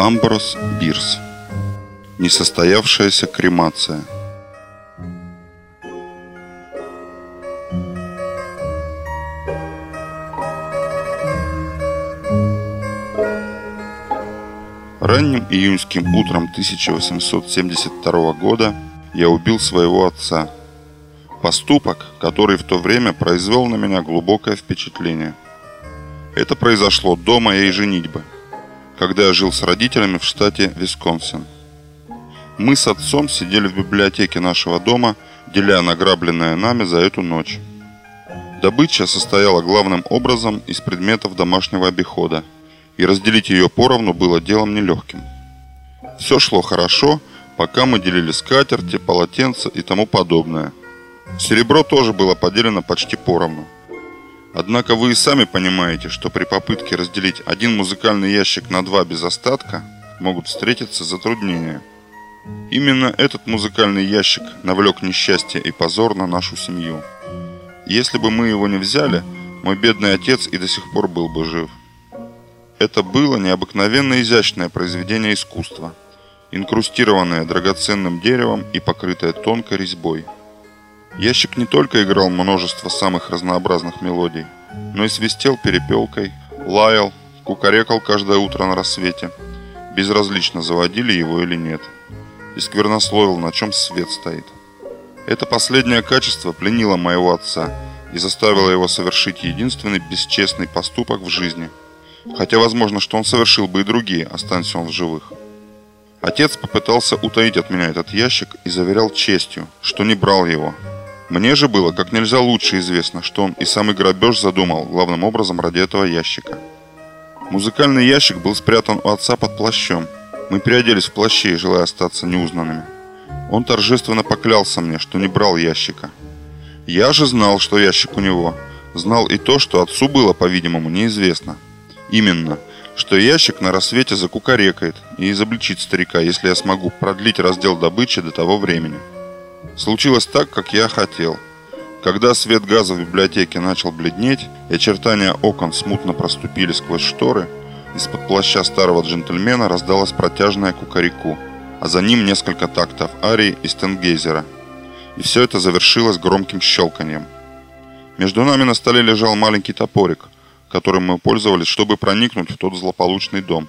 Амброс Бирс. Несостоявшаяся кремация. Ранним июньским утром 1872 года я убил своего отца. Поступок, который в то время произвел на меня глубокое впечатление. Это произошло до моей женитьбы, когда я жил с родителями в штате Висконсин. Мы с отцом сидели в библиотеке нашего дома, деля награбленное нами за эту ночь. Добыча состояла главным образом из предметов домашнего обихода, и разделить ее поровну было делом нелегким. Все шло хорошо, пока мы делили скатерти, полотенца и тому подобное. Серебро тоже было поделено почти поровну. Однако вы и сами понимаете, что при попытке разделить один музыкальный ящик на два без остатка могут встретиться затруднения. Именно этот музыкальный ящик навлек несчастье и позор на нашу семью. Если бы мы его не взяли, мой бедный отец и до сих пор был бы жив. Это было необыкновенно изящное произведение искусства, инкрустированное драгоценным деревом и покрытое тонкой резьбой. Ящик не только играл множество самых разнообразных мелодий, но и свистел перепелкой, лаял, кукарекал каждое утро на рассвете, безразлично заводили его или нет, и сквернословил, на чем свет стоит. Это последнее качество пленило моего отца и заставило его совершить единственный бесчестный поступок в жизни, хотя возможно, что он совершил бы и другие, останься он в живых. Отец попытался утаить от меня этот ящик и заверял честью, что не брал его. Мне же было как нельзя лучше известно, что он и самый грабеж задумал главным образом ради этого ящика. Музыкальный ящик был спрятан у отца под плащом. Мы переоделись в плащи, желая остаться неузнанными. Он торжественно поклялся мне, что не брал ящика. Я же знал, что ящик у него. Знал и то, что отцу было, по-видимому, неизвестно. Именно, что ящик на рассвете закукарекает и изобличит старика, если я смогу продлить раздел добычи до того времени. Случилось так, как я хотел. Когда свет газа в библиотеке начал бледнеть, и очертания окон смутно проступили сквозь шторы, из-под плаща старого джентльмена раздалось протяжное кукареку, а за ним несколько тактов арии из Тенгейзера. И все это завершилось громким щелканьем. Между нами на столе лежал маленький топорик, которым мы пользовались, чтобы проникнуть в тот злополучный дом.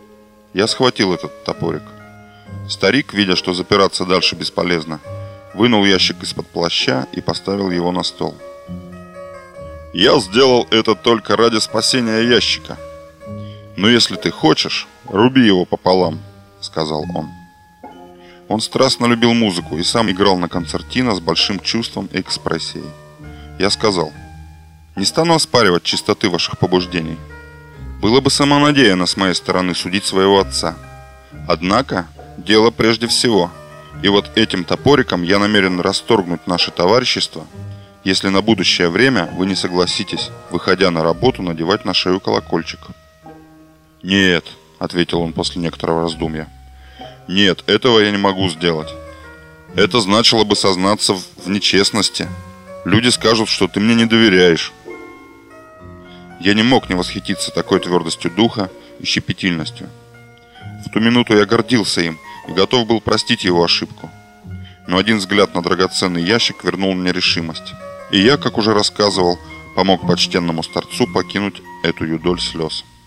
Я схватил этот топорик. Старик, видя, что запираться дальше бесполезно, вынул ящик из-под плаща и поставил его на стол. «Я сделал это только ради спасения ящика. Но если ты хочешь, руби его пополам», — сказал он. Он страстно любил музыку и сам играл на концертино с большим чувством и экспрессией. Я сказал: «Не стану оспаривать чистоты ваших побуждений. Было бы самонадеянно с моей стороны судить своего отца. Однако, дело прежде всего. И вот этим топориком я намерен расторгнуть наше товарищество, если на будущее время вы не согласитесь, выходя на работу, надевать на шею колокольчик». «Нет», — ответил он после некоторого раздумья. «Нет, этого я не могу сделать. Это значило бы сознаться в нечестности. Люди скажут, что ты мне не доверяешь». Я не мог не восхититься такой твердостью духа и щепетильностью. В ту минуту я гордился им и готов был простить его ошибку. Но один взгляд на драгоценный ящик вернул мне решимость. И я, как уже рассказывал, помог почтенному старцу покинуть эту юдоль слез.